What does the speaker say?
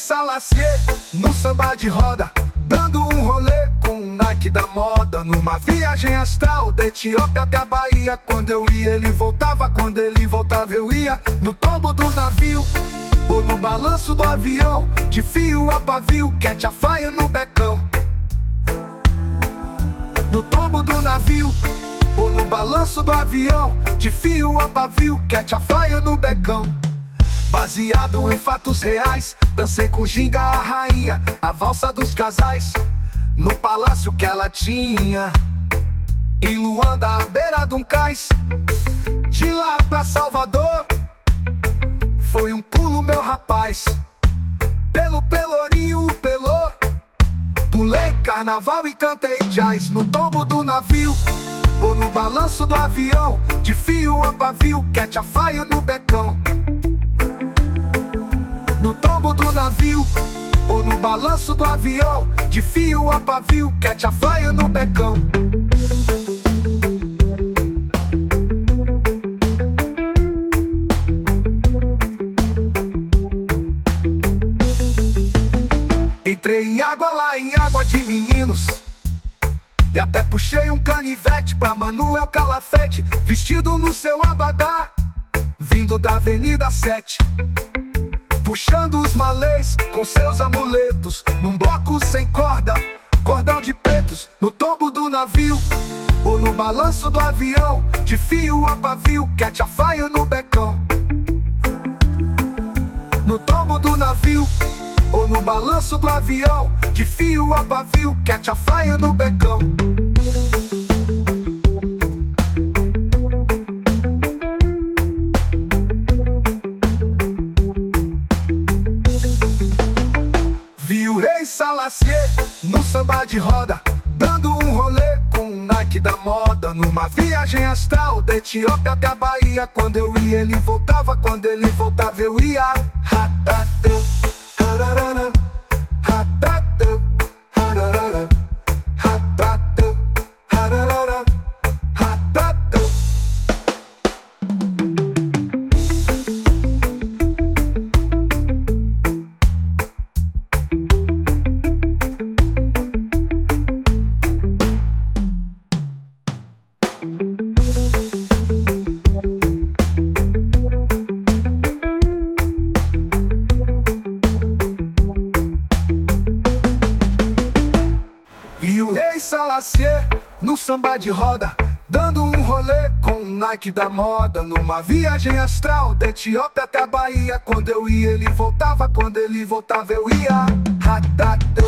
Salacier, no samba de roda, dando um rolê com um Nike da moda. Numa viagem astral, da Etiópia até a Bahia. Quando eu ia, ele voltava, quando ele voltava eu ia. No tombo do navio, ou no balanço do avião, de fio a pavio, cat a faia no becão. No tombo do navio, ou no balanço do avião, de fio a pavio, cat a faia no becão. Baseado em fatos reais, dancei com Ginga a rainha, a valsa dos casais, no palácio que ela tinha, em Luanda à beira de um cais. De lá pra Salvador, foi um pulo meu rapaz, pelo Pelourinho, Pelô. Pulei carnaval e cantei jazz, no tombo do navio, ou no balanço do avião, de fio a pavio, cat a faia no becão. No tombo do navio, ou no balanço do avião, de fio a pavio, cat a faia no becão. Entrei em água lá, em água de meninos, e até puxei um canivete pra Manuel Calafete, vestido no seu abadá, vindo da Avenida 7. Puxando os malês com seus amuletos, num bloco sem corda, cordão de pretos. No tombo do navio, ou no balanço do avião, de fio a pavio, cat a faia no becão. No tombo do navio, ou no balanço do avião, de fio a pavio, cat a faia no becão. Salacier, no samba de roda, dando um rolê com um Nike da moda. Numa viagem astral, da Etiópia até a Bahia. Quando eu ia, ele voltava, quando ele voltava eu ia. Ratatã, hararara, ratatã, hararara, ratatã, hararara, ratatã. E o rei Salacier, no samba de roda, dando um rolê com um Nike da moda. Numa viagem astral, da Etiópia até a Bahia. Quando eu ia, ele voltava, quando ele voltava eu ia. Ratatã.